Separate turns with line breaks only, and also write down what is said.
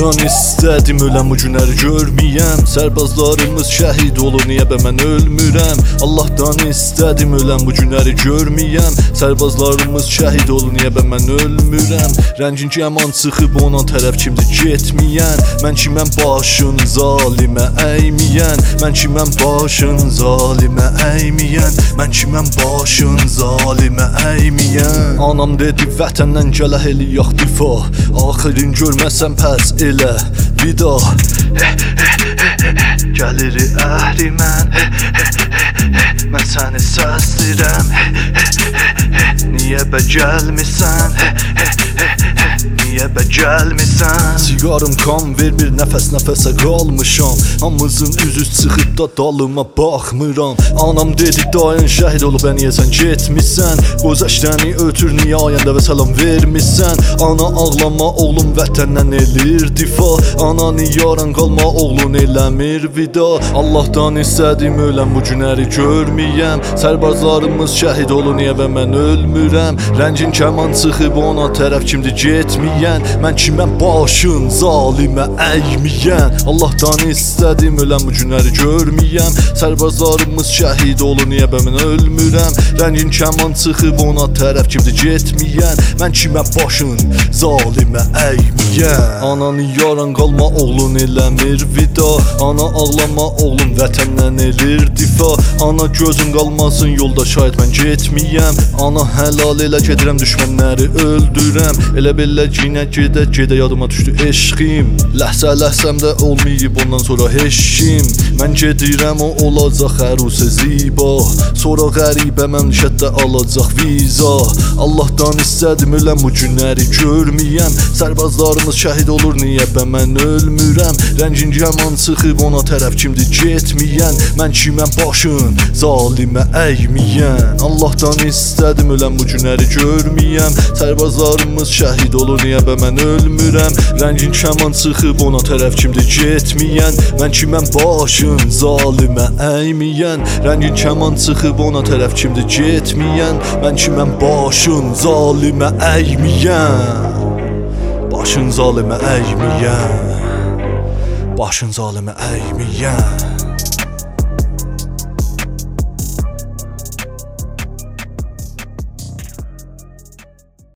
Allah'dan istədim öləm bu günləri görməyəm. Sərbazlarımız şəhid olur, niyə bə mən ölmürəm? Allah'dan istədim öləm bu günləri görməyəm. Sərbazlarımız şəhid olur, niyə bə mən ölmürəm? Rəngin yaman çıxıb ona tərəf kimdir getməyən? Mən kiməm başın zalimə əyməyən? Mən kiməm başın zalimə əyməyən? Mən kiməm başın zalimə əyməyən? Anam dedi vətəndən gələ elə yox difa, axirin görməsən pəs elə vida. Gəlir əhri mən, mən səni səslirəm. Niyə bə gəlmisən? Niyə bə gəlmisən? Sigarım kan ver, bir nəfəsə qalmışam. Hamımızın üzü çıxıb da dalıma baxmıram. Anam dedi dayın şəhid olub, niyə sən getmisən? Gözəşdəni ötür, niyə ayəndə və salam vermisən? Ana ağlama oğlum vətəndən elir difa. Ana niyaran qalma oğlun eləmir vida. Allah'tan istədim öləm bu günləri görməyəm. Sərbazlarımız şəhid olur, niyə və mən ölmürəm? Rəngin kəman çıxıb ona tərəf kimdir getməyən? Mən kiməm başın zalimə əyməyən? Allah'tan istədim öləm bu günləri görməyəm. Sərbazlarımız şəhid olur, niyə bə mən ölmürəm? Rəngin kəman çıxıb ona tərəf kimdir getməyən? Mən kiməm başın zalimə əyməyən? Ananı yaran qalma oğlun eləmir vida. Ana ağlama oğlum vətəndən elir difa. Ana gözün qalmasın yolda şahid mən getməyəm. Ana həlal elə gedirəm düşmənləri öldürəm. Elə belə cinə gedə yadıma düşdü eşqim. Ləhsə-ləhsəmdə olmayıb ondan sonra heşkim. Mən gedirəm o olacaq ərusə ziba. Sonra qəribə məmləkətdə alacaq viza. Allah'tan istədim öləm bu günləri görməyəm. Sərbazlarımız şəhid olur, niyə bə mən ölmürəm? Rəngin yaman çıxıb ona tərəf kimdir getməyən? Mən kiməm başın zalimə əyməyən? Allah'tan istədim öləm bu günləri görməyəm. Sərbazlarımız şəhid olur, niyə bə mən ölmürəm? Rəngin kəman çıxıb ona tərəf kimdir getməyən? Mən kiməm başın zalimə əyməyən? Rəngin kəman çıxıb ona tərəf kimdir getməyən? Mən kiməm başın zalimə əyməyən? Başın zalimə əyməyən? Başın zalimə əyməyən?